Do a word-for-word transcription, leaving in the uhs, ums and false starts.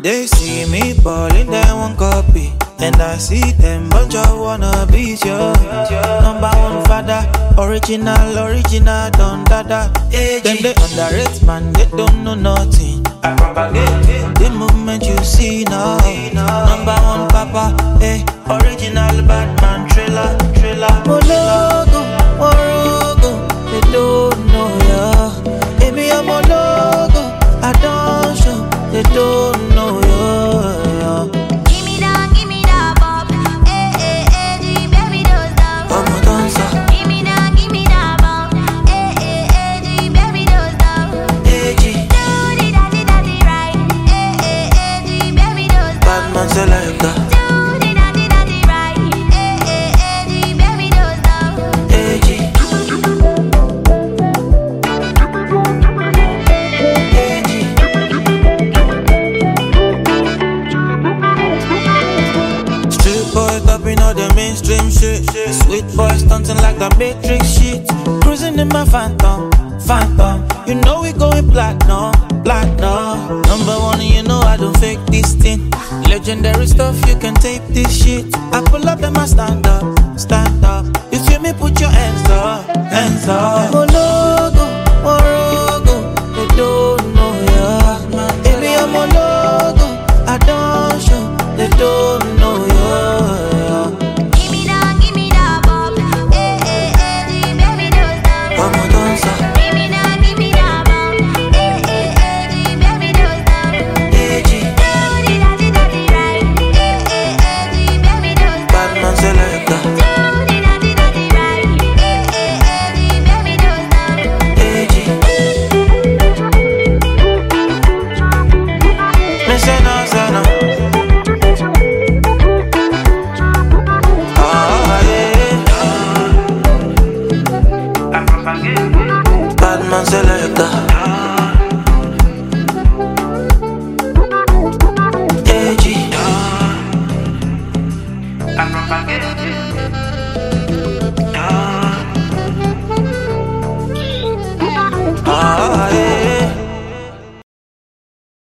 They see me ballin', they want copy. And I see them bunch of wannabes, yo. Number one father, original, original, don dada. Them they underrate, man, they don't know nothing. I propagate it. The movement you see now. Number one papa, eh, original Batman, thriller, thriller. Mologo, Morogo, they don't know, yeah. Baby, I'm a logo, I don't show, they don't know, yeah. Give me that, give me that bop. Eh, eh, eh, G, baby, those down. I'm a dancer. Give me that, give me that bop. Eh, eh, eh, G, baby, those down. Hey, G. Do the daddy, daddy right. Eh, eh, eh, G, baby, those down. Batman selector. Do the daddy, daddy right. Eh, eh, eh, G, baby, those down. Hey, G. Hey, G. Street boy topping all the mainstream shit. Sweet boy stunting like the Matrix shit. Cruising in my phantom, phantom. You know we going platinum, platinum. Number one, you know I don't fake this thing. Legendary stuff, you can tape this shit. I pull up and I stand up, stand up. You feel me? Put your hands up, hands up. Mologo, Morogo, they don't know ya. Baby, I'm a logo, I don't show, they don't know ya. Give me that, give me that bop. Eh, eh, eh, G, baby, those down. I'm a dancer. Give me that, give me that bop. Eh, eh, eh, G, baby, those down. Hey, G. Do the daddy, daddy right. Eh, eh, eh, G, baby, those down. Batman selector. Do the daddy, daddy right. Eh, eh, eh, G, baby, those down. Hey, G. Me say no, say no. Ah, yeah. Batman selector. Hey, G. I propagate it.